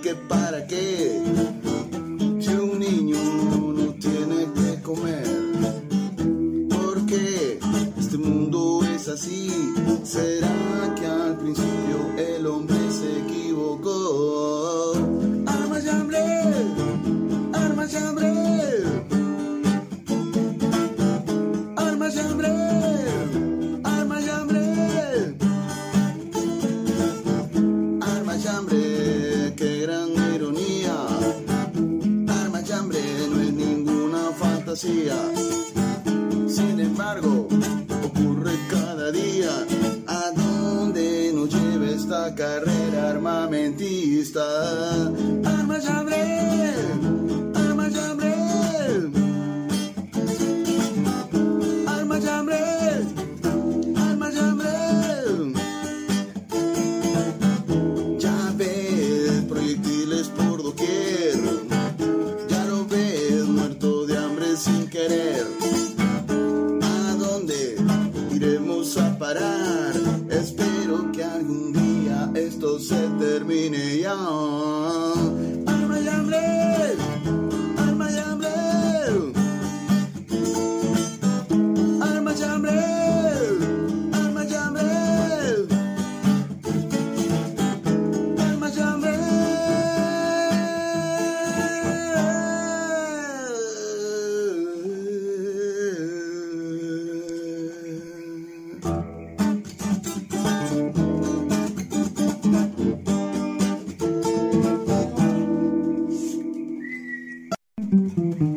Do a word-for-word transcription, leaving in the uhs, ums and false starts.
porque para qué, si un niño no tiene que comer, porque este mundo es así. ¿Será que al principio el hombre se equivocó? Armas y hambre, armas y hambre, armas y hambre, armas y hambre, armas y hambre, qué gran ironía. Armas y hambre no es ninguna fantasía. Sin embargo, ocurre cada día. ¿A dónde nos lleva esta carrera armamentista? Armas y hambre, armas y hambre, armas y hambre, armas y hambre. Ya ves proyectiles por doquier, ya lo ves muerto de hambre sin querer. Iremos a parar, espero que algún día esto se termine ya. Alma y hambre, alma y hambre, alma y hambre, alma y hambre, alma y hambre. Mm-hmm.